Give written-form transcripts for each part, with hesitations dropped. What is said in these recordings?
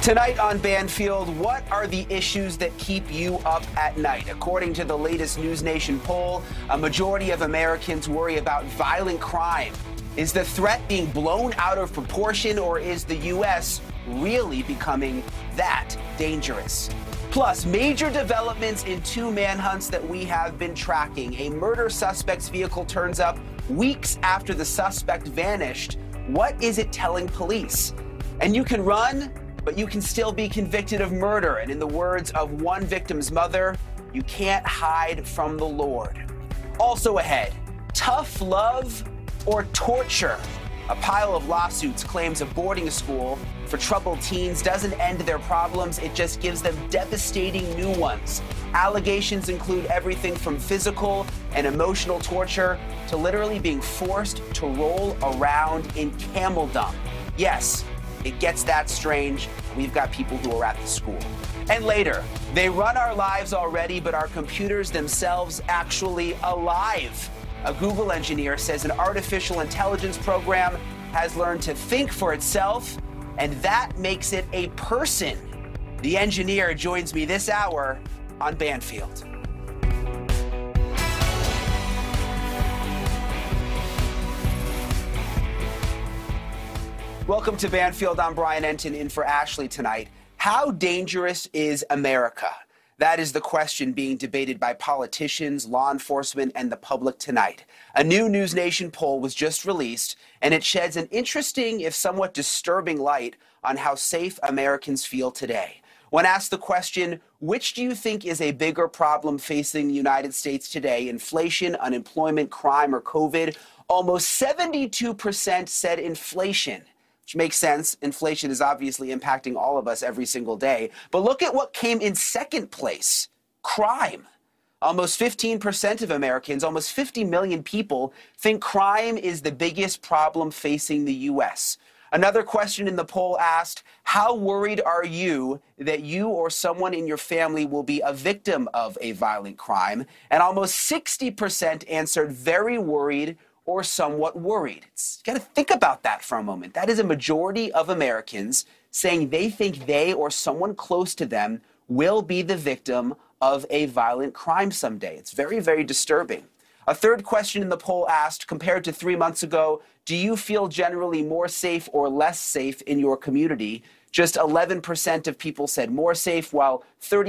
Tonight on Banfield, what are the issues that keep you up at night? According to the latest News Nation poll, a majority of Americans worry about violent crime. Is the threat being blown out of proportion, or is the U.S. really becoming that dangerous? Plus, major developments in two manhunts that we have been tracking. A murder suspect's vehicle turns up weeks after the suspect vanished. What is it telling police? And you can run, but you can still be convicted of murder. And in the words of one victim's mother, you can't hide from the Lord. Also ahead, tough love or torture? A pile of lawsuits claims a boarding school for troubled teens doesn't end their problems, it just gives them devastating new ones. Allegations include everything from physical and emotional torture to literally being forced to roll around in camel dung. Yes, it gets that strange. We've got people who are at the school. And later, they run our lives already, but are computers themselves actually alive? A Google engineer says an artificial intelligence program has learned to think for itself, and that makes it a person. The engineer joins me this hour on Banfield. Welcome to Banfield. I'm Brian Enton in for Ashley tonight. How dangerous is America? That is the question being debated by politicians, law enforcement, and the public tonight. A new News Nation poll was just released, and it sheds an interesting, if somewhat disturbing light on how safe Americans feel today. When asked the question, which do you think is a bigger problem facing the United States today, inflation, unemployment, crime, or COVID, almost 72% said inflation. Which makes sense. Inflation is obviously impacting all of us every single day. But look at what came in second place, crime. Almost 15% of Americans, almost 50 million people, think crime is the biggest problem facing the U.S. Another question in the poll asked, how worried are you that you or someone in your family will be a victim of a violent crime? And almost 60% answered very worried or somewhat worried. You got to think about that for a moment. That is a majority of Americans saying they think they or someone close to them will be the victim of a violent crime someday. It's very, very disturbing. A third question in the poll asked, compared to 3 months ago, do you feel generally more safe or less safe in your community? Just 11% of people said more safe, while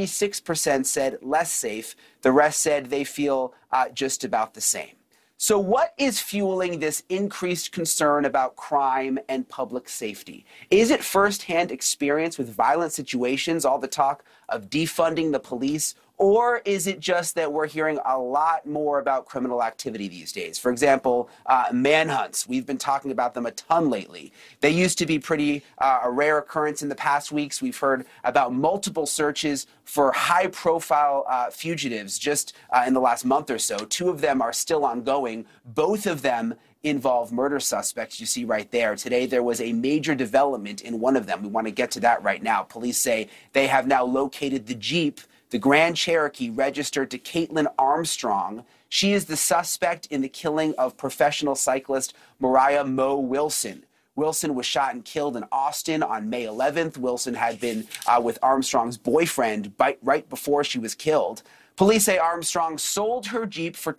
36% said less safe. The rest said they feel just about the same. So what is fueling this increased concern about crime and public safety? Is it firsthand experience with violent situations, all the talk of defunding the police, or is it just that we're hearing a lot more about criminal activity these days? For example, manhunts. We've been talking about them a ton lately. They used to be pretty a rare occurrence in the past weeks. We've heard about multiple searches for high-profile fugitives just in the last month or so. 2 of them are still ongoing. Both of them involve murder suspects you see right there. Today, there was a major development in one of them. We want to get to that right now. Police say they have now located the Jeep, the Grand Cherokee, registered to Caitlin Armstrong. She is the suspect in the killing of professional cyclist Mariah Mo Wilson. Wilson was shot and killed in Austin on May 11th. Wilson had been with Armstrong's boyfriend right before she was killed. Police say Armstrong sold her Jeep for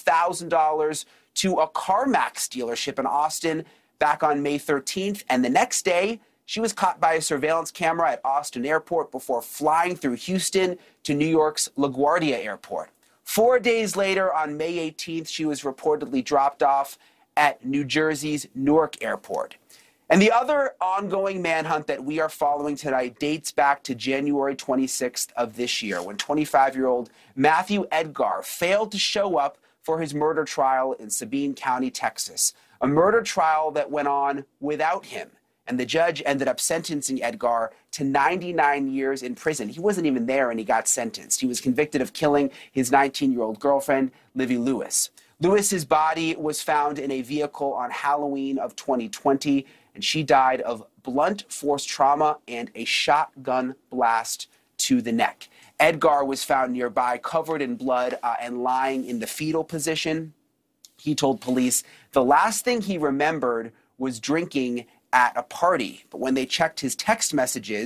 $12,000 to a CarMax dealership in Austin back on May 13th. And the next day, she was caught by a surveillance camera at Austin Airport before flying through Houston to New York's LaGuardia Airport. 4 days later, on May 18th, she was reportedly dropped off at New Jersey's Newark Airport. And the other ongoing manhunt that we are following tonight dates back to January 26th of this year, when 25-year-old Matthew Edgar failed to show up for his murder trial in Sabine County, Texas, a murder trial that went on without him. And the judge ended up sentencing Edgar to 99 years in prison. He wasn't even there and he got sentenced. He was convicted of killing his 19-year-old girlfriend, Livy Lewis. Lewis's body was found in a vehicle on Halloween of 2020, and she died of blunt force trauma and a shotgun blast to the neck. Edgar was found nearby, covered in blood and lying in the fetal position. He told police the last thing he remembered was drinking at a party. But when they checked his text messages,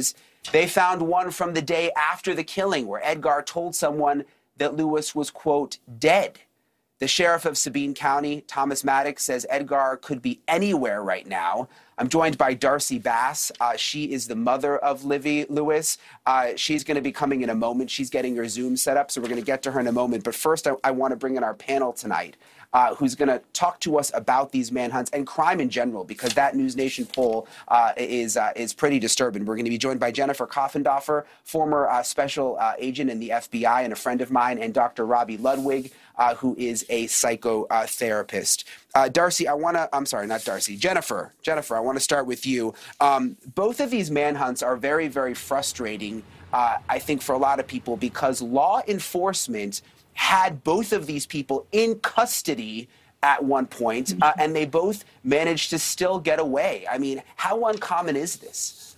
They found one from the day after the killing where Edgar told someone that Lewis was, quote, dead. The sheriff of Sabine County, Thomas Maddox, says Edgar could be anywhere right now. I'm joined by Darcy Bass. She is the mother of Livy Lewis. She's going to be coming in a moment. She's getting her Zoom set up, so we're going to get to her in a moment. But first, I want to bring in our panel tonight, who's going to talk to us about these manhunts and crime in general, because that News Nation poll is pretty disturbing. We're going to be joined by Jennifer Coffendorfer, former special agent in the FBI and a friend of mine, and Dr. Robbie Ludwig, who is a psychotherapist. Darcy, Jennifer, I want to start with you. Both of these manhunts are very, very frustrating, I think, for a lot of people, because law enforcement had both of these people in custody at one point, and they both managed to still get away. I mean, how uncommon is this?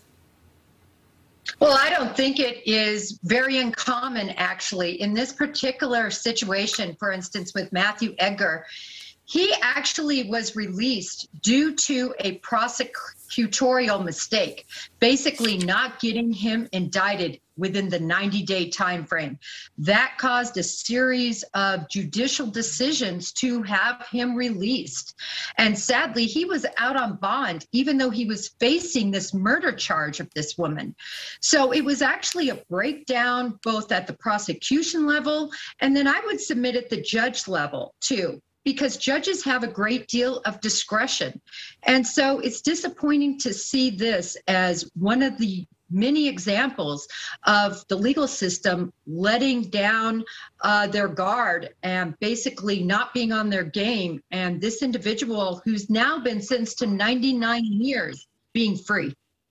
Well, I don't think it is very uncommon, actually. In this particular situation, for instance, with Matthew Edgar, he actually was released due to a prosecutorial mistake, basically not getting him indicted within the 90-day time frame. That caused a series of judicial decisions to have him released. And sadly, he was out on bond, even though he was facing this murder charge of this woman. So it was actually a breakdown both at the prosecution level, and then I would submit at the judge level too, because judges have a great deal of discretion. And so it's disappointing to see this as one of the many examples of the legal system letting down their guard and basically not being on their game. And this individual, who's now been sentenced to 99 years, being free.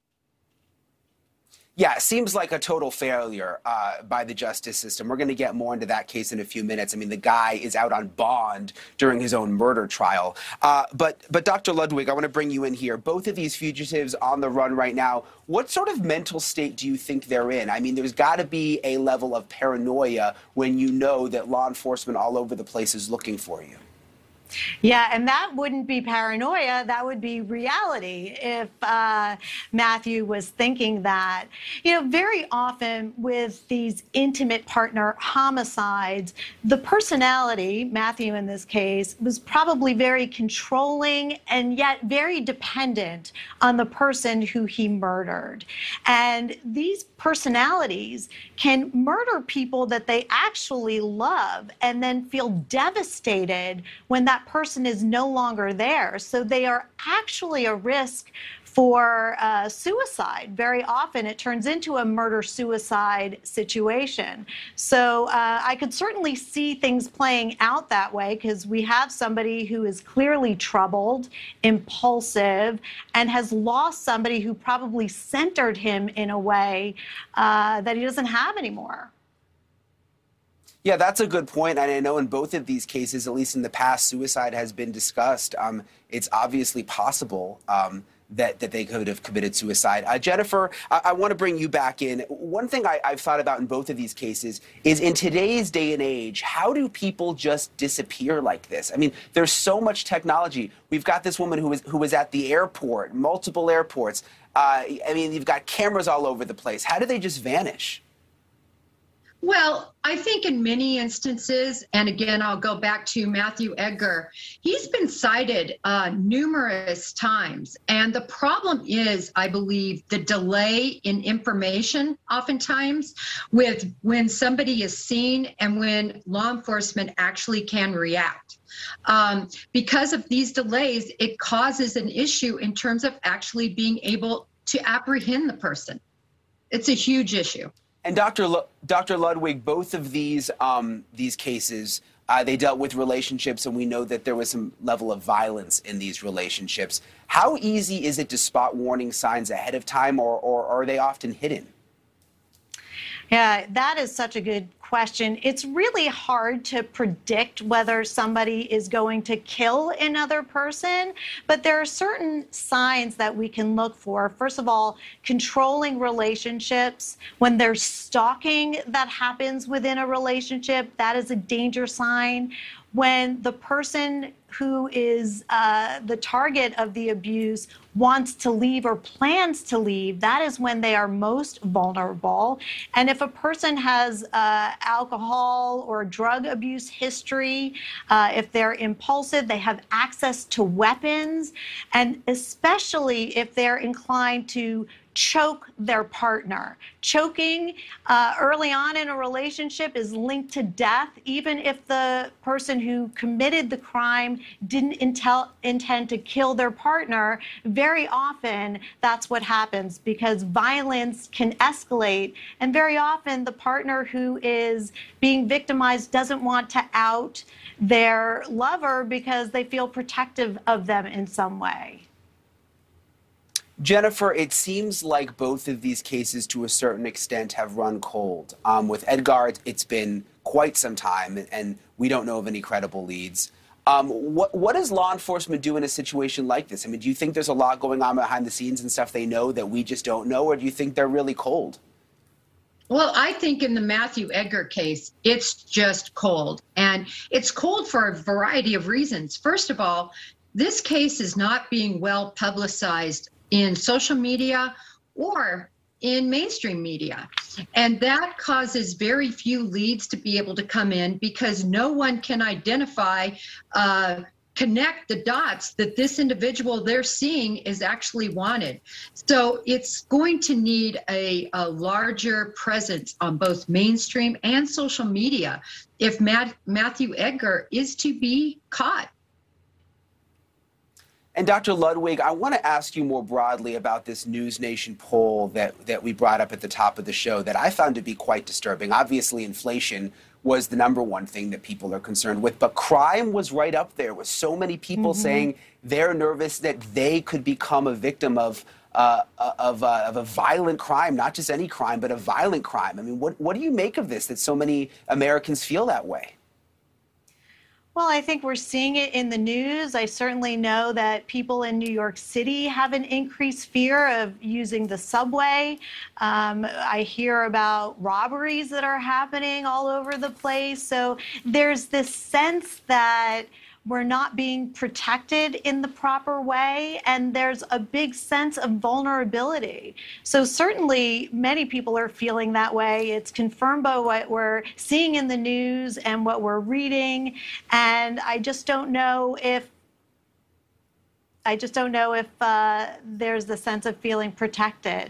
Yeah, it seems like a total failure by the justice system. We're going to get more into that case in a few minutes. I mean, the guy is out on bond during his own murder trial. But Dr. Ludwig, I want to bring you in here. Both of these fugitives on the run right now, what sort of mental state do you think they're in? I mean, there's got to be a level of paranoia when you know that law enforcement all over the place is looking for you. Yeah, and that wouldn't be paranoia. That would be reality if Matthew was thinking that. You know, very often with these intimate partner homicides, the personality, Matthew in this case, was probably very controlling and yet very dependent on the person who he murdered. And these personalities can murder people that they actually love and then feel devastated when that person is no longer there. So they are actually a risk for suicide. Very often it turns into a murder-suicide situation. So I could certainly see things playing out that way, because we have somebody who is clearly troubled, impulsive, and has lost somebody who probably centered him in a way that he doesn't have anymore. Yeah, that's a good point. And I know in both of these cases, at least in the past, suicide has been discussed. It's obviously possible that they could have committed suicide. Jennifer, I want to bring you back in. One thing I've thought about in both of these cases is, in today's day and age, how do people just disappear like this? I mean, there's so much technology. We've got this woman who was at the airport, multiple airports. I mean, you've got cameras all over the place. How do they just vanish? Well, I think in many instances, and again, I'll go back to Matthew Edgar, he's been cited numerous times. And the problem is, I believe, the delay in information oftentimes with when somebody is seen and when law enforcement actually can react. Because of these delays, it causes an issue in terms of actually being able to apprehend the person. It's a huge issue. And Dr. Ludwig, both of these cases, they dealt with relationships, and we know that there was some level of violence in these relationships. How easy is it to spot warning signs ahead of time, or are they often hidden? Yeah, that is such a good question. It's really hard to predict whether somebody is going to kill another person, but there are certain signs that we can look for. First of all, controlling relationships. When there's stalking that happens within a relationship, that is a danger sign. When the person who is the target of the abuse wants to leave or plans to leave, that is when they are most vulnerable. And if a person has alcohol or drug abuse history, if they're impulsive, they have access to weapons, and especially if they're inclined to choke their partner. Choking early on in a relationship is linked to death, even if the person who committed the crime didn't intend to kill their partner. Very often that's what happens because violence can escalate, and very often the partner who is being victimized doesn't want to out their lover because they feel protective of them in some way. Jennifer, it seems like both of these cases, to a certain extent, have run cold. With Edgar, it's been quite some time, and we don't know of any credible leads. What does law enforcement do in a situation like this? I mean, do you think there's a lot going on behind the scenes and stuff they know that we just don't know, or do you think they're really cold? Well, I think in the Matthew Edgar case, it's just cold. And it's cold for a variety of reasons. First of all, this case is not being well publicized in social media or in mainstream media. And that causes very few leads to be able to come in because no one can identify, connect the dots that this individual they're seeing is actually wanted. So it's going to need a larger presence on both mainstream and social media if Matthew Edgar is to be caught. And Dr. Ludwig, I want to ask you more broadly about this News Nation poll that we brought up at the top of the show that I found to be quite disturbing. Obviously, inflation was the number one thing that people are concerned with, but crime was right up there with so many people saying they're nervous that they could become a victim of a violent crime, not just any crime, but a violent crime. I mean, what do you make of this, that so many Americans feel that way? Well, I think we're seeing it in the news. I certainly know that people in New York City have an increased fear of using the subway. I hear about robberies that are happening all over the place. So there's this sense that we're not being protected in the proper way, and there's a big sense of vulnerability. So certainly many people are feeling that way. It's confirmed by what we're seeing in the news and what we're reading, and I just don't know if there's the sense of feeling protected.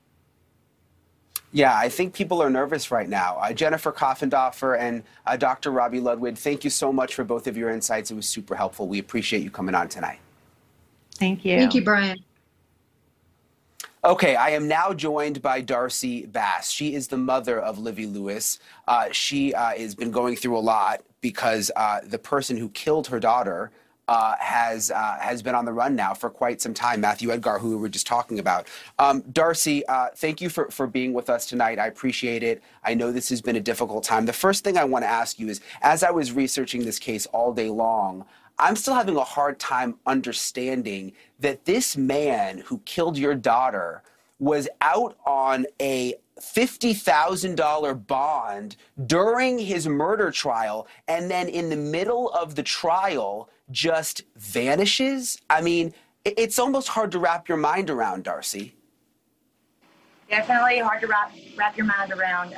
Yeah, I think people are nervous right now. Jennifer Coffendorfer and Dr. Robbie Ludwig, thank you so much for both of your insights. It was super helpful. We appreciate you coming on tonight. Thank you. Thank you, Brian. Okay, I am now joined by Darcy Bass. She is the mother of Livy Lewis. She has been going through a lot because the person who killed her daughter has been on the run now for quite some time, Matthew Edgar, who we were just talking about. Darcy, thank you for being with us tonight. I appreciate it. I know this has been a difficult time. The first thing I want to ask you is, as I was researching this case all day long, I'm still having a hard time understanding that this man who killed your daughter was out on a $50,000 bond during his murder trial, and then in the middle of the trial just vanishes. I mean, it's almost hard to wrap your mind around, Darcy. Definitely hard to wrap your mind around.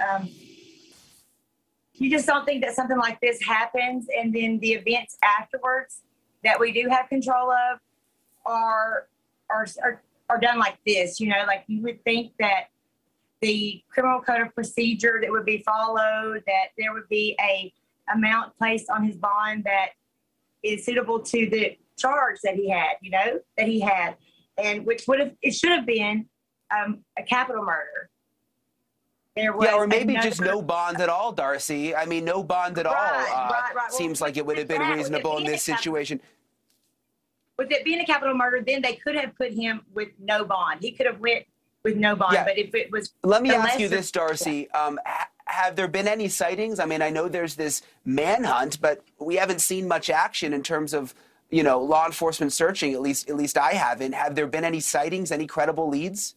You just don't think that something like this happens, and then the events afterwards that we do have control of are done like this. You know, like you would think that the criminal code of procedure that would be followed, that there would be a amount placed on his bond that is suitable to the charge that he had, and which it should have been a capital murder. Or maybe just no bond at all, Darcy. I mean, no bond at all. Right. Seems like it would have been reasonable in this situation. With it being a capital murder, then they could have put him with no bond. He could have went with no bond. Yeah. But if it was... Let me ask you this, Darcy. Have there been any sightings? I mean, I know there's this manhunt, but we haven't seen much action in terms of, law enforcement searching. At least I haven't. Have there been any sightings, any credible leads?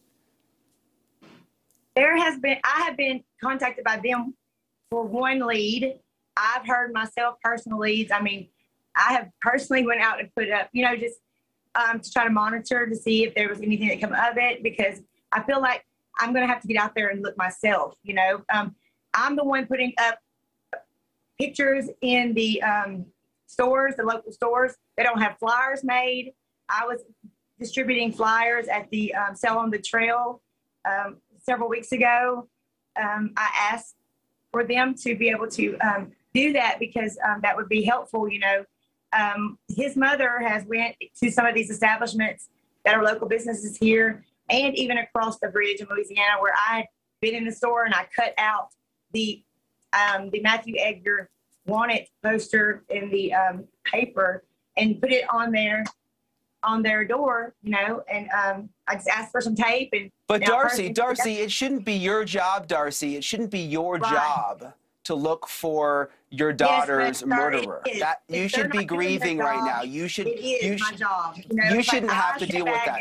I have been contacted by them for one lead. I've heard myself personal leads. I mean, I have personally went out and put up, just to try to monitor to see if there was anything that come of it, because I feel like I'm going to have to get out there and look myself. I'm the one putting up pictures in the stores, the local stores. They don't have flyers made. I was distributing flyers at the Sell on the Trail several weeks ago. I asked for them to be able to do that because that would be helpful. His mother has went to some of these establishments that are local businesses here and even across the bridge in Louisiana, where I had been in the store and I cut out the Matthew Edgar wanted poster in the paper and put it on their door, and I just asked for some tape. But Darcy, it shouldn't be your job, Darcy. It shouldn't be your job to look for your daughter's murderer. That you should be grieving right now. You should. It is my job. You shouldn't have to deal with that.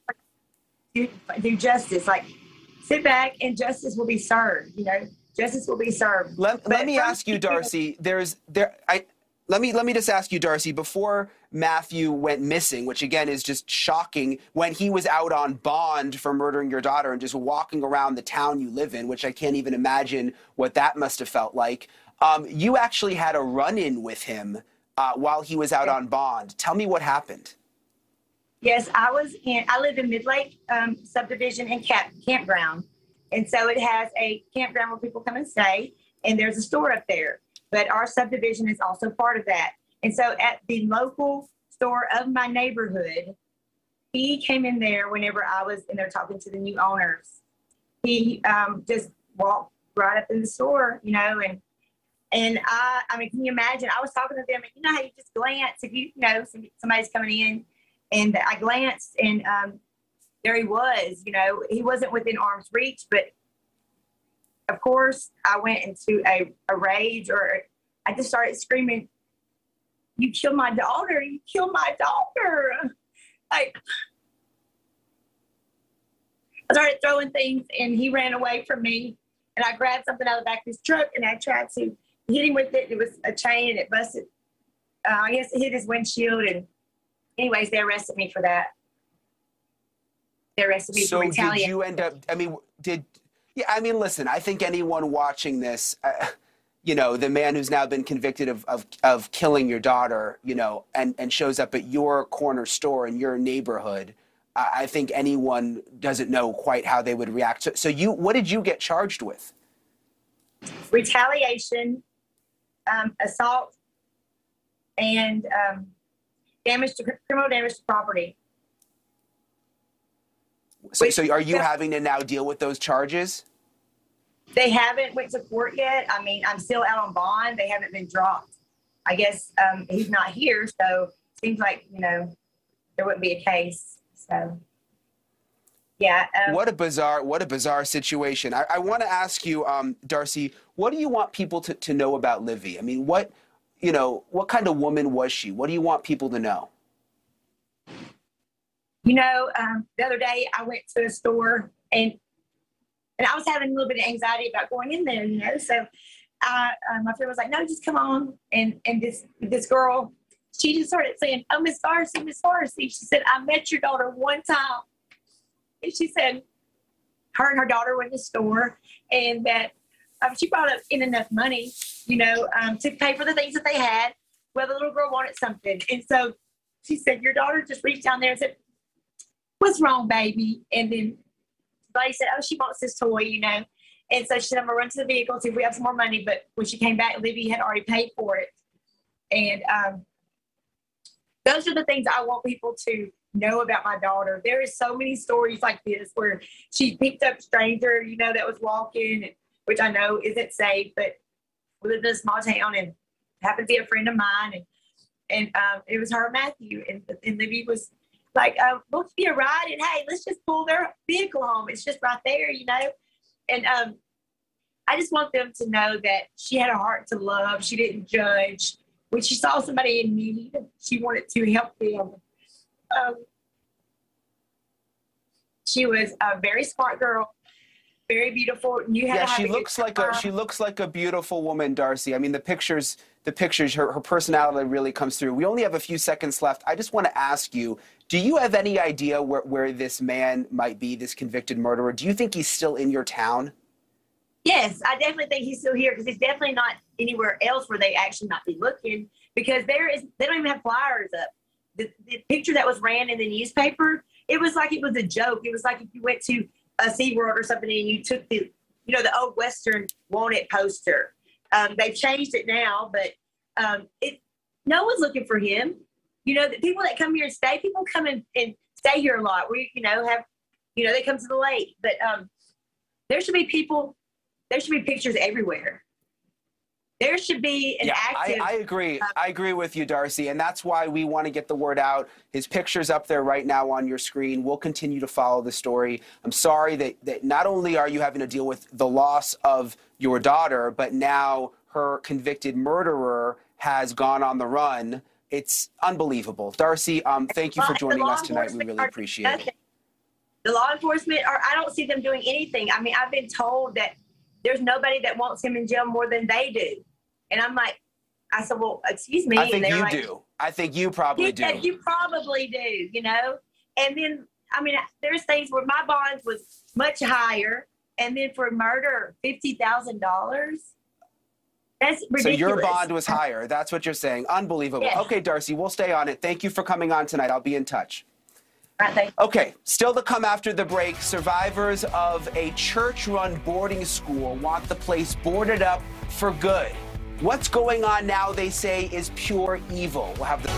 Do justice. Like, sit back and justice will be served. Justice will be served. Let me ask you, Darcy. Let me just ask you, Darcy. Before Matthew went missing, which again is just shocking, when he was out on bond for murdering your daughter and just walking around the town you live in, which I can't even imagine what that must have felt like. You actually had a run-in with him while he was out on bond. Tell me what happened. Yes, I lived in Midlake subdivision and campground. And so it has a campground where people come and stay, and there's a store up there. But our subdivision is also part of that. And so at the local store of my neighborhood, he came in there whenever I was in there talking to the new owners. He just walked right up in the store, and I mean, can you imagine? I was talking to them, and how you just glance if somebody's coming in, and I glanced, and there he was. He wasn't within arm's reach, but of course I went into a rage, or I just started screaming, "You killed my daughter! You killed my daughter!" Like, I started throwing things, and he ran away from me, and I grabbed something out of the back of his truck, and I tried to hit him with it. It was a chain, and it busted. I guess it hit his windshield, and anyways, they arrested me for that. They arrested me for retaliation. So did you end up, listen, I think anyone watching this, the man who's now been convicted of killing your daughter, and shows up at your corner store in your neighborhood, I think anyone doesn't know quite how they would react. So what did you get charged with? Retaliation, assault, and criminal damage to property. So are you having to now deal with those charges? They haven't went to court yet. I mean, I'm still out on bond. They haven't been dropped. I guess he's not here, so it seems like, there wouldn't be a case. So, yeah. What a bizarre situation. I want to ask you, Darcy, what do you want people to know about Livy? I mean, what kind of woman was she? What do you want people to know? The other day I went to a store and I was having a little bit of anxiety about going in there, So my friend was like, "No, just come on." And this girl, she just started saying, "Oh, Miss Darcy, Miss Darcy." She said, "I met your daughter one time." And she said her and her daughter were in the store, and that she brought up in enough money, to pay for the things that they had. Well, the little girl wanted something. And so she said, "Your daughter just reached down there and said, 'What's wrong, baby?' And then Buddy said, 'Oh, she wants this toy, And so she said, "I'm going to run to the vehicle, see if we have some more money." But when she came back, Livy had already paid for it. And those are the things I want people to know about my daughter. There is so many stories like this where she picked up a stranger, that was walking, which I know isn't safe, but we lived in a small town and happened to be a friend of mine. And it was her and Matthew. And Livy was like, "We'll give you a ride, and hey, let's just pull their vehicle home. It's just right there, And I just want them to know that she had a heart to love. She didn't judge. When she saw somebody in need, she wanted to help them. She was a very smart girl, very beautiful. You had Yeah, to have she looks like a beautiful woman, Darcy. I mean, the pictures, her personality really comes through. We only have a few seconds left. I just want to ask you, do you have any idea where this man might be, this convicted murderer? Do you think he's still in your town? Yes, I definitely think he's still here because he's definitely not anywhere else where they actually might be looking, because they don't even have flyers up. The picture that was ran in the newspaper, it was like it was a joke. It was like if you went to a SeaWorld or something and you took the old Western wanted poster. They've changed it now, but no one's looking for him. You know, the people that come here and stay, people come and stay here a lot. We, they come to the lake, but there should be pictures everywhere. There should be an active. I agree. I agree with you, Darcy. And that's why we want to get the word out. His picture's up there right now on your screen. We'll continue to follow the story. I'm sorry that not only are you having to deal with the loss of your daughter, but now her convicted murderer has gone on the run. It's unbelievable. Darcy, thank you for joining us tonight. We really appreciate it. The law enforcement, I don't see them doing anything. I mean, I've been told that there's nobody that wants him in jail more than they do. And I'm like, I said, well, excuse me. I think you do. I think you probably do. You probably do, And then, I mean, there's things where my bond was much higher. And then for murder, $50,000. That's ridiculous. So your bond was higher. That's what you're saying. Unbelievable. Yes. Okay, Darcy, we'll stay on it. Thank you for coming on tonight. I'll be in touch. Right, okay, still to come after the break, survivors of a church-run boarding school want the place boarded up for good. What's going on now, they say, is pure evil. We'll have the...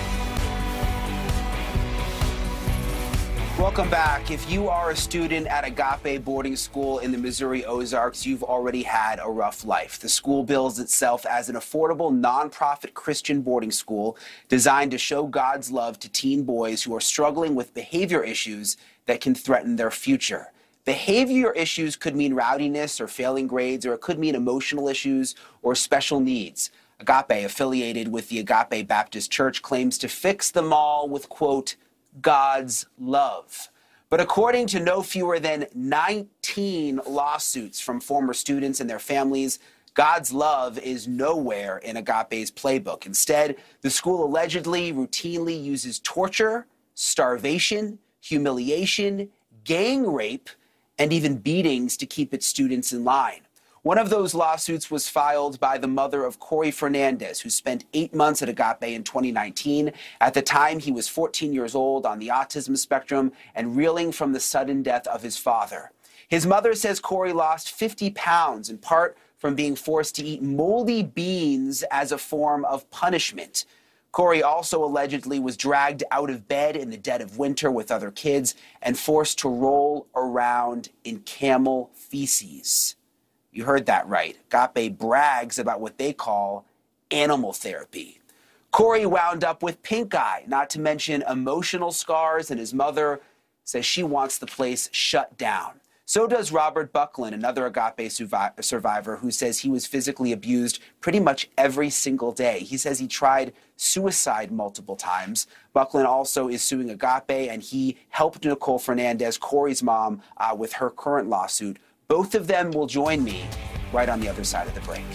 Welcome back. If you are a student at Agape Boarding School in the Missouri Ozarks, you've already had a rough life. The school bills itself as an affordable, nonprofit Christian boarding school designed to show God's love to teen boys who are struggling with behavior issues that can threaten their future. Behavior issues could mean rowdiness or failing grades, or it could mean emotional issues or special needs. Agape, affiliated with the Agape Baptist Church, claims to fix them all with, quote, God's love. But according to no fewer than 19 lawsuits from former students and their families, God's love is nowhere in Agape's playbook. Instead, the school allegedly routinely uses torture, starvation, humiliation, gang rape, and even beatings to keep its students in line. One of those lawsuits was filed by the mother of Corey Fernandez, who spent 8 months at Agape in 2019. At the time, he was 14 years old, on the autism spectrum, and reeling from the sudden death of his father. His mother says Corey lost 50 pounds, in part from being forced to eat moldy beans as a form of punishment. Corey also allegedly was dragged out of bed in the dead of winter with other kids and forced to roll around in camel feces. You heard that right. Agape brags about what they call animal therapy. Corey wound up with pink eye, not to mention emotional scars, and his mother says she wants the place shut down. So does Robert Buckland, another Agape survivor, who says he was physically abused pretty much every single day. He says he tried suicide multiple times. Buckland also is suing Agape, and he helped Nicole Fernandez, Corey's mom, with her current lawsuit. Both of them will join me right on the other side of the break.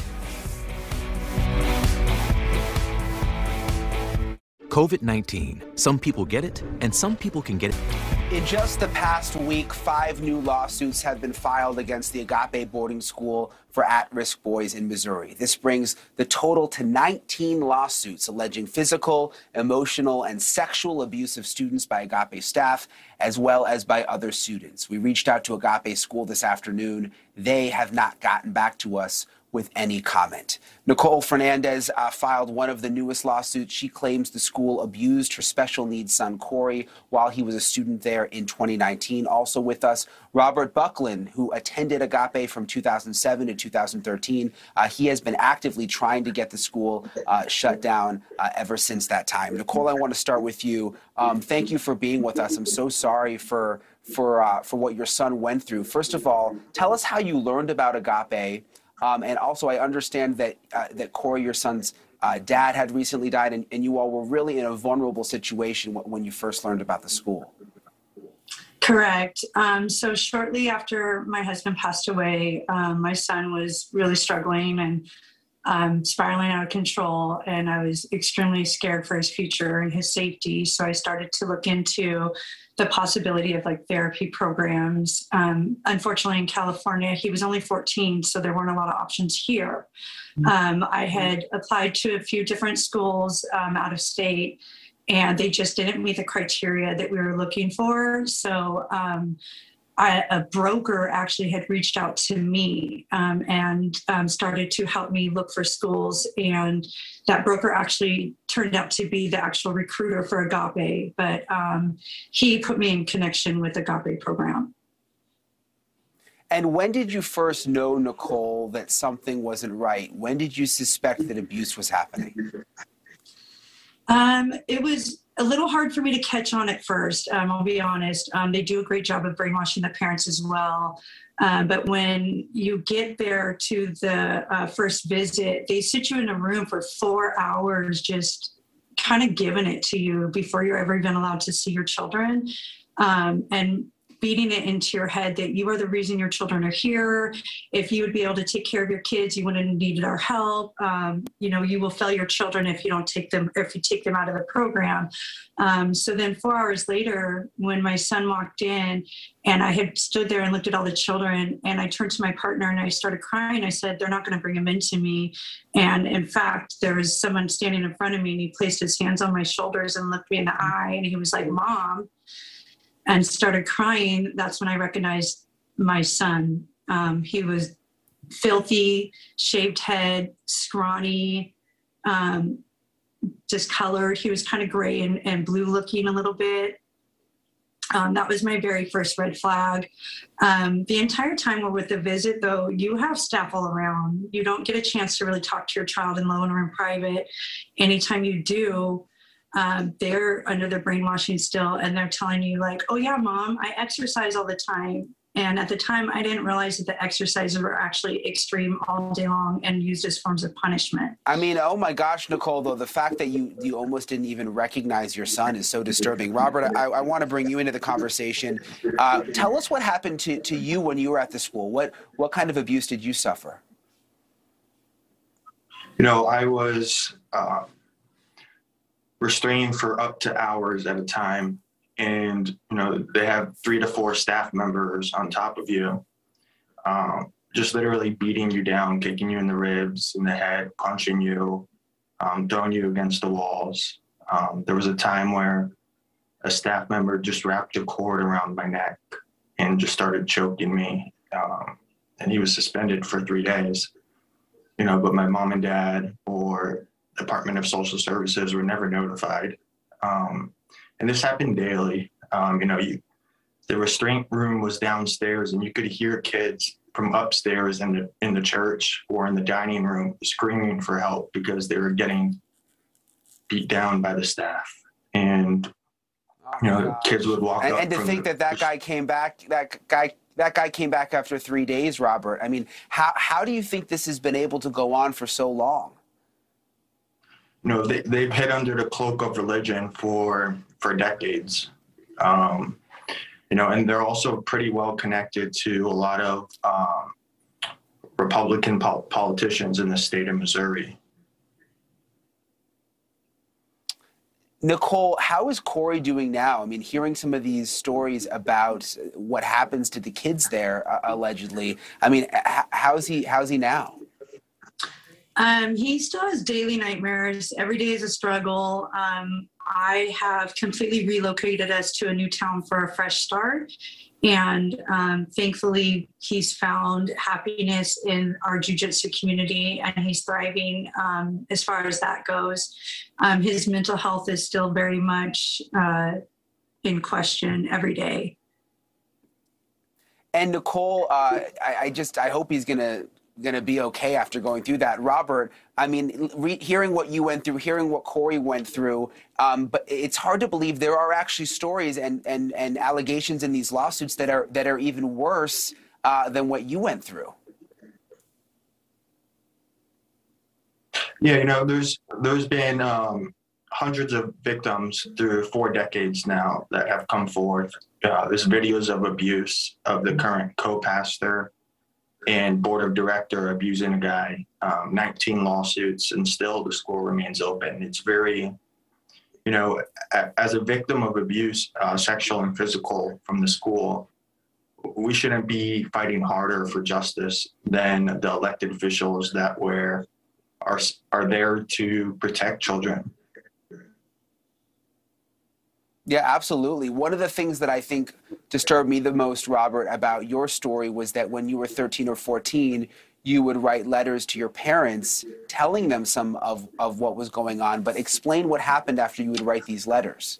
COVID-19. Some people get it, and some people can get it. In just the past week, 5 new lawsuits have been filed against the Agape boarding school for at-risk boys in Missouri. This brings the total to 19 lawsuits alleging physical, emotional, and sexual abuse of students by Agape staff, as well as by other students. We reached out to Agape School this afternoon. They have not gotten back to us with any comment. Nicole Fernandez filed one of the newest lawsuits. She claims the school abused her special needs son, Corey, while he was a student there in 2019. Also with us, Robert Buckland, who attended Agape from 2007 to 2013. He has been actively trying to get the school shut down ever since that time. Nicole, I want to start with you. Thank you for being with us. I'm so sorry for what your son went through. First of all, tell us how you learned about Agape. And also, I understand that Corey, your son's dad, had recently died, and you all were really in a vulnerable situation when you first learned about the school. Correct. So shortly after my husband passed away, my son was really struggling and spiraling out of control. And I was extremely scared for his future and his safety. So I started to look into the possibility of like therapy programs. Unfortunately, in California, he was only 14, so there weren't a lot of options here. I had applied to a few different schools out of state, and they just didn't meet the criteria that we were looking for. So a broker actually had reached out to me and started to help me look for schools. And that broker actually turned out to be the actual recruiter for Agape, but he put me in connection with the Agape program. And when did you first know, Nicole, that something wasn't right? When did you suspect that abuse was happening? It was a little hard for me to catch on at first. I'll be honest. They do a great job of brainwashing the parents as well. But when you get there to the first visit, they sit you in a room for 4 hours, just kind of giving it to you before you're ever even allowed to see your children. And beating it into your head that you are the reason your children are here. If you would be able to take care of your kids, you wouldn't have needed our help. You will fail your children if you take them out of the program. So then 4 hours later, when my son walked in and I had stood there and looked at all the children, and I turned to my partner and I started crying, I said, they're not going to bring him into me. And in fact, there was someone standing in front of me and he placed his hands on my shoulders and looked me in the eye and he was like, Mom, and started crying. That's when I recognized my son. He was filthy, shaved head, scrawny, discolored. He was kind of gray and blue looking a little bit. That was my very first red flag. The entire time we're with the visit, though, you have staff all around. You don't get a chance to really talk to your child alone or in private. Anytime you do, they're under the brainwashing still, and they're telling you like, oh yeah, Mom, I exercise all the time. And at the time I didn't realize that the exercises were actually extreme all day long and used as forms of punishment. I mean, oh my gosh, Nicole, though, the fact that you almost didn't even recognize your son is so disturbing. Robert, I want to bring you into the conversation. Tell us what happened to you when you were at the school. What kind of abuse did you suffer? I was restrained for up to hours at a time. And, they have 3 to 4 staff members on top of you, just literally beating you down, kicking you in the ribs, in the head, punching you, throwing you against the walls. There was a time where a staff member just wrapped a cord around my neck and just started choking me. And he was suspended for 3 days, but my mom and dad or Department of Social Services were never notified. And this happened daily. The restraint room was downstairs and you could hear kids from upstairs in the church or in the dining room screaming for help because they were getting beat down by the staff. And, kids would walk up. And to think that guy came back, that guy came back after 3 days, Robert. I mean, how do you think this has been able to go on for so long? They've hid under the cloak of religion for decades. And they're also pretty well connected to a lot of Republican politicians in the state of Missouri. Nicole, how is Corey doing now? I mean, hearing some of these stories about what happens to the kids there, allegedly. I mean, how's he now? He still has daily nightmares. Every day is a struggle. I have completely relocated us to a new town for a fresh start. And thankfully, he's found happiness in our jiu-jitsu community and he's thriving as far as that goes. His mental health is still very much in question every day. And Nicole, I hope he's gonna be okay after going through that. Robert, I mean, hearing what you went through, hearing what Corey went through, but it's hard to believe there are actually stories and allegations in these lawsuits that are even worse than what you went through. Yeah, there's been hundreds of victims through 4 decades now that have come forth. There's videos of abuse of the current co-pastor and board of director abusing a guy, 19 lawsuits, and still the school remains open. It's very, as a victim of abuse, sexual and physical from the school, we shouldn't be fighting harder for justice than the elected officials that are there to protect children. Yeah, absolutely. One of the things that I think disturbed me the most, Robert, about your story was that when you were 13 or 14, you would write letters to your parents telling them some of what was going on. But explain what happened after you would write these letters.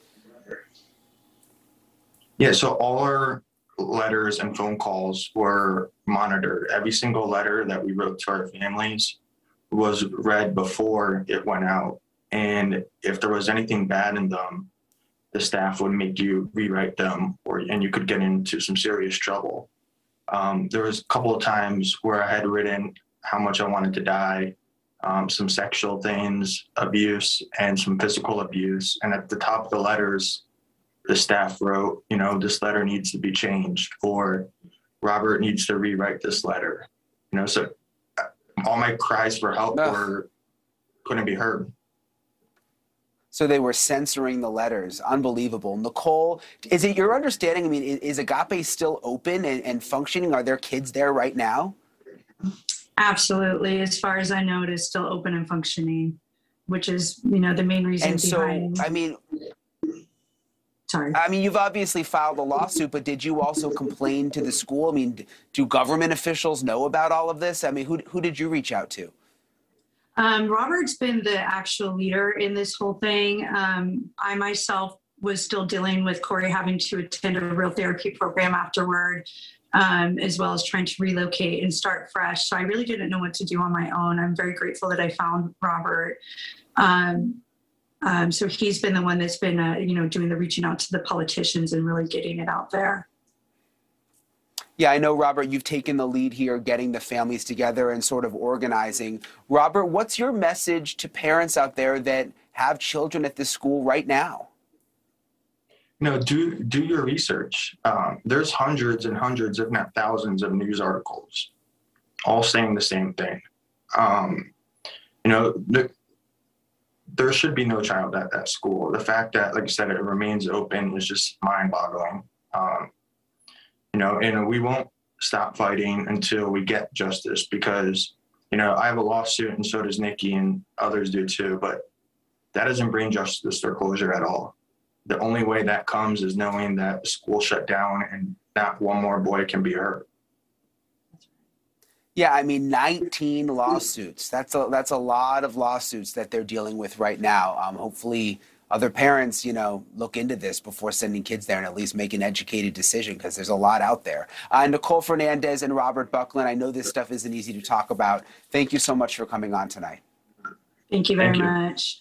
Yeah, so all our letters and phone calls were monitored. Every single letter that we wrote to our families was read before it went out. And if there was anything bad in them, the staff would make you rewrite them, and you could get into some serious trouble. There was a couple of times where I had written how much I wanted to die, some sexual things, abuse, and some physical abuse. And at the top of the letters, the staff wrote, this letter needs to be changed, or Robert needs to rewrite this letter. So all my cries for help couldn't be heard. So they were censoring the letters. Unbelievable. Nicole, is it your understanding, is Agape still open and functioning? Are there kids there right now? Absolutely. As far as I know, it is still open and functioning, which is, the main reason behind. Sorry. You've obviously filed a lawsuit, but did you also complain to the school? Do government officials know about all of this? Who did you reach out to? Robert's been the actual leader in this whole thing. I myself was still dealing with Corey having to attend a real therapy program afterward, as well as trying to relocate and start fresh. So I really didn't know what to do on my own. I'm very grateful that I found Robert. So he's been the one that's been, doing the reaching out to the politicians and really getting it out there. Yeah, I know, Robert, you've taken the lead here, getting the families together and sort of organizing. Robert, what's your message to parents out there that have children at this school right now? Do your research. There's hundreds and hundreds, if not thousands, of news articles, all saying the same thing. There should be no child at that school. The fact that, like I said, it remains open is just mind-boggling. And we won't stop fighting until we get justice because, I have a lawsuit and so does Nikki and others do too, but that doesn't bring justice or closure at all. The only way that comes is knowing that the school shut down and not one more boy can be hurt. Yeah, 19 lawsuits. That's a lot of lawsuits that they're dealing with right now. Hopefully other parents, look into this before sending kids there and at least make an educated decision because there's a lot out there. Nicole Fernandez and Robert Buckland, I know this stuff isn't easy to talk about. Thank you so much for coming on tonight. Thank you very much.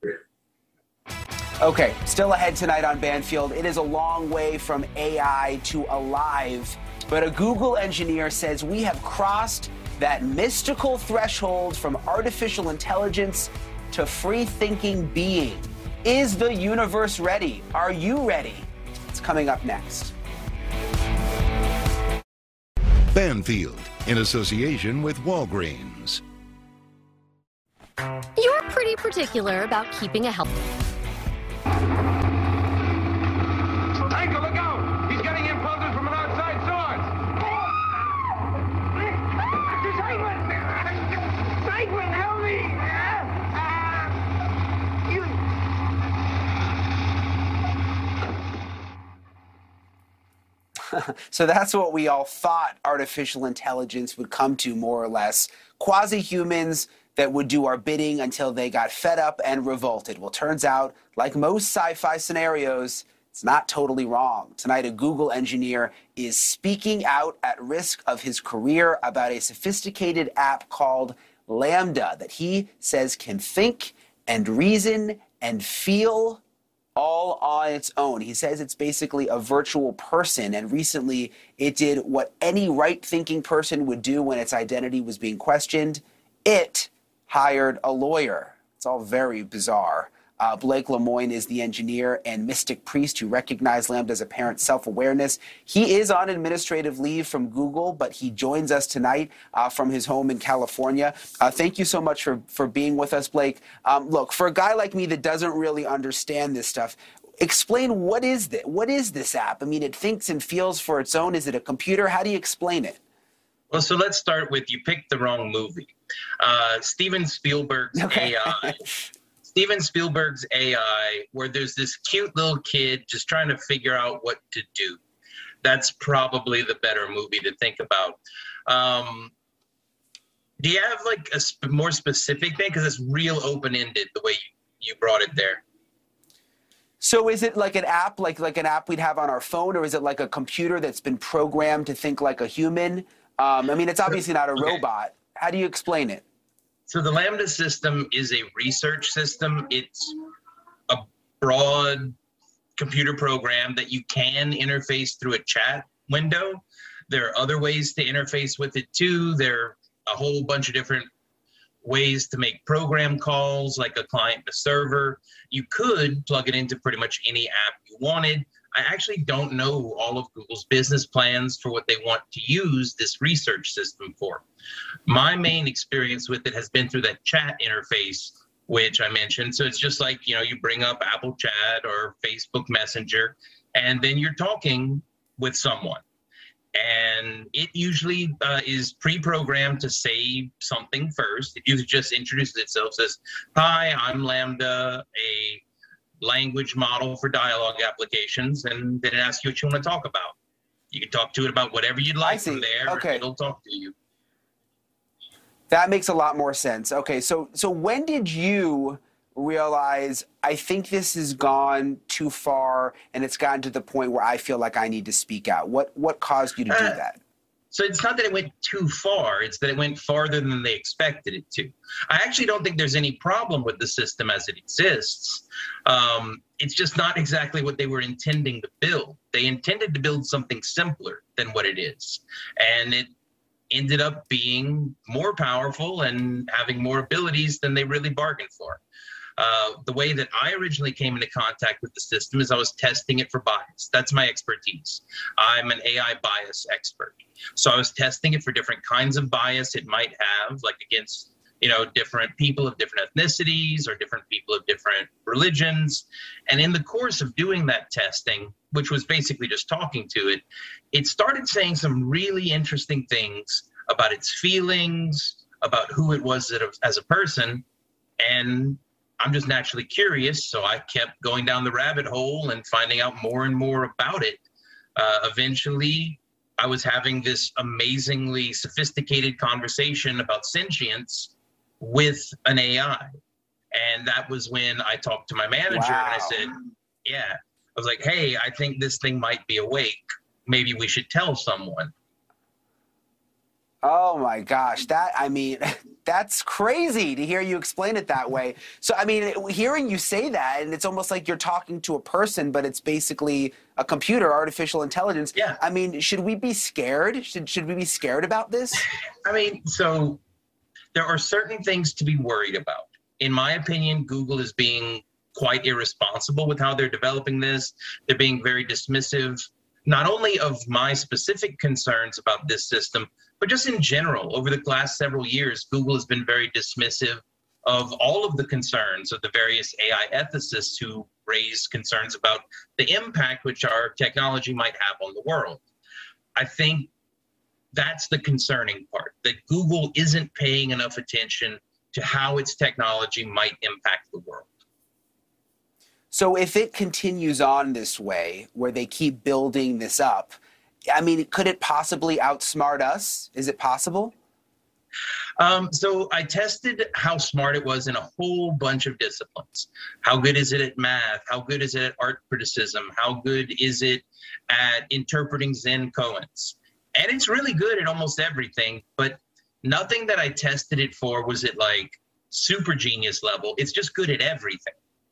Okay, still ahead tonight on Banfield. It is a long way from AI to alive, but a Google engineer says we have crossed that mystical threshold from artificial intelligence to free-thinking being. Is the universe ready? Are you ready? It's coming up next. Banfield, in association with Walgreens. You're pretty particular about keeping a healthy. Anchor, look out! He's getting impulses from an outside source! Franklin, help me! So that's what we all thought artificial intelligence would come to, more or less. Quasi-humans that would do our bidding until they got fed up and revolted. Well, turns out, like most sci-fi scenarios, it's not totally wrong. Tonight, a Google engineer is speaking out at risk of his career about a sophisticated app called LaMDA that he says can think and reason and feel all on its own. He says it's basically a virtual person, and recently it did what any right-thinking person would do when its identity was being questioned. It hired a lawyer. It's all very bizarre. Blake Lemoine is the engineer and mystic priest who recognized Lambda as a parent's self-awareness. He is on administrative leave from Google, but he joins us tonight from his home in California. Thank you so much for being with us, Blake. Look, for a guy like me that doesn't really understand this stuff, explain what is this app? I mean, it thinks and feels for its own. Is it a computer? How do you explain it? Well, so let's start with you picked the wrong movie. Steven Spielberg's AI. Steven Spielberg's AI, where there's this cute little kid just trying to figure out what to do. That's probably the better movie to think about. Do you have like a more specific thing? Because it's real open-ended the way you brought it there. So is it like an app, like an app we'd have on our phone, or is it like a computer that's been programmed to think like a human? I mean, it's obviously not a robot. How do you explain it? So the Lambda system is a research system. It's a broad computer program that you can interface through a chat window. There are other ways to interface with it too. There are a whole bunch of different ways to make program calls, like a client to server. You could plug it into pretty much any app you wanted. I actually don't know all of Google's business plans for what they want to use this research system for. My main experience with it has been through that chat interface, which I mentioned. So it's just like, you bring up Apple Chat or Facebook Messenger, and then you're talking with someone. And it usually is pre-programmed to say something first. It usually just introduces itself, says, "Hi, I'm Lambda, a language model for dialogue applications," and then it asks you what you want to talk about. You can talk to it about whatever you'd like from there. Okay. It'll talk to you. That makes a lot more sense. Okay, so when did you realize, I think this has gone too far and it's gotten to the point where I feel like I need to speak out? What caused you to do that? So it's not that it went too far, it's that it went farther than they expected it to. I actually don't think there's any problem with the system as it exists. It's just not exactly what they were intending to build. They intended to build something simpler than what it is. And it ended up being more powerful and having more abilities than they really bargained for. The way that I originally came into contact with the system is I was testing it for bias. That's my expertise. I'm an AI bias expert. So I was testing it for different kinds of bias it might have, like against, different people of different ethnicities or different people of different religions. And in the course of doing that testing, which was basically just talking to it, it started saying some really interesting things about its feelings, about who it was as a person. And I'm just naturally curious, so I kept going down the rabbit hole and finding out more and more about it. Eventually, I was having this amazingly sophisticated conversation about sentience with an AI. And that was when I talked to my manager and I said, I was like, "Hey, I think this thing might be awake. Maybe we should tell someone." Oh my gosh, that's crazy to hear you explain it that way. So, hearing you say that, and it's almost like you're talking to a person, but it's basically a computer, artificial intelligence. Yeah. Should we be scared? Should we be scared about this? So there are certain things to be worried about. In my opinion, Google is being quite irresponsible with how they're developing this. They're being very dismissive, not only of my specific concerns about this system, but just in general. Over the last several years, Google has been very dismissive of all of the concerns of the various AI ethicists who raise concerns about the impact which our technology might have on the world. I think that's the concerning part, that Google isn't paying enough attention to how its technology might impact the world. So if it continues on this way, where they keep building this up, could it possibly outsmart us? Is it possible? So I tested how smart it was in a whole bunch of disciplines. How good is it at math? How good is it at art criticism? How good is it at interpreting Zen koans? And it's really good at almost everything, but nothing that I tested it for was at like super genius level. It's just good at everything.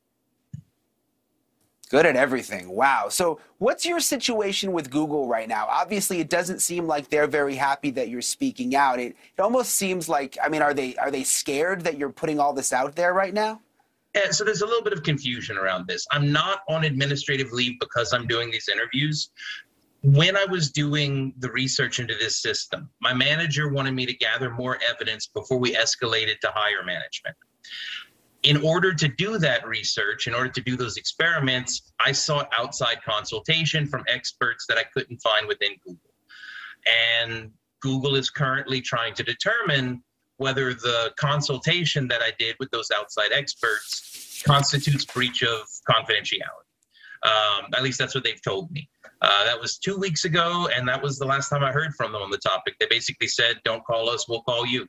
Good at everything. Wow. So what's your situation with Google right now? Obviously, it doesn't seem like they're very happy that you're speaking out. It almost seems like, are they scared that you're putting all this out there right now? So there's a little bit of confusion around this. I'm not on administrative leave because I'm doing these interviews. When I was doing the research into this system, my manager wanted me to gather more evidence before we escalated to higher management. In order to do that research, in order to do those experiments, I sought outside consultation from experts that I couldn't find within Google. And Google is currently trying to determine whether the consultation that I did with those outside experts constitutes breach of confidentiality. At least that's what they've told me. That was 2 weeks ago, and that was the last time I heard from them on the topic. They basically said, don't call us, we'll call you.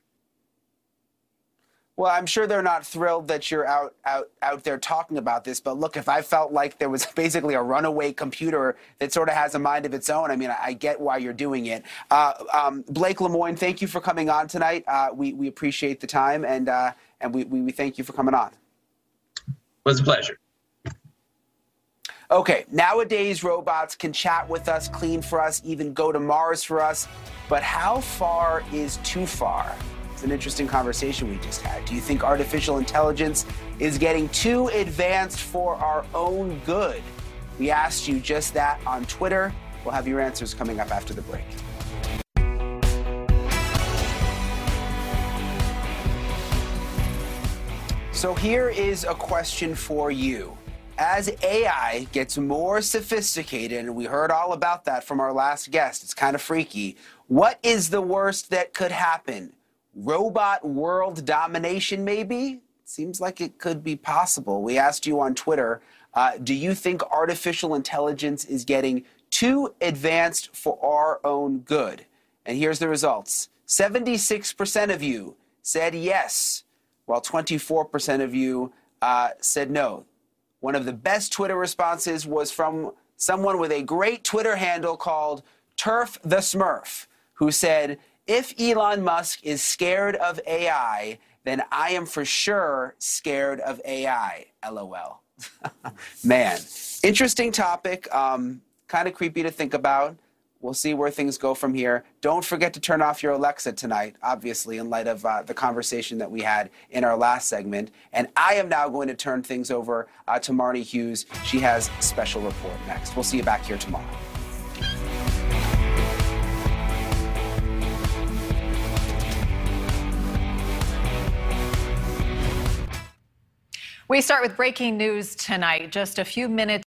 Well, I'm sure they're not thrilled that you're out there talking about this. But look, if I felt like there was basically a runaway computer that sort of has a mind of its own, I mean, I get why you're doing it. Blake Lemoine, thank you for coming on tonight. We appreciate the time, and we thank you for coming on. It was a pleasure. Okay, nowadays robots can chat with us, clean for us, even go to Mars for us. But how far is too far? It's an interesting conversation we just had. Do you think artificial intelligence is getting too advanced for our own good? We asked you just that on Twitter. We'll have your answers coming up after the break. So here is a question for you. As AI gets more sophisticated, and we heard all about that from our last guest, it's kind of freaky, what is the worst that could happen? Robot world domination, maybe? Seems like it could be possible. We asked you on Twitter, do you think artificial intelligence is getting too advanced for our own good? And here's the results. 76% of you said yes, while 24% of you said no. One of the best Twitter responses was from someone with a great Twitter handle called Turf the Smurf, who said, if Elon Musk is scared of AI, then I am for sure scared of AI, LOL. Man, interesting topic, kind of creepy to think about. We'll see where things go from here. Don't forget to turn off your Alexa tonight, obviously, in light of the conversation that we had in our last segment. And I am now going to turn things over to Marnie Hughes. She has a special report next. We'll see you back here tomorrow. We start with breaking news tonight. Just a few minutes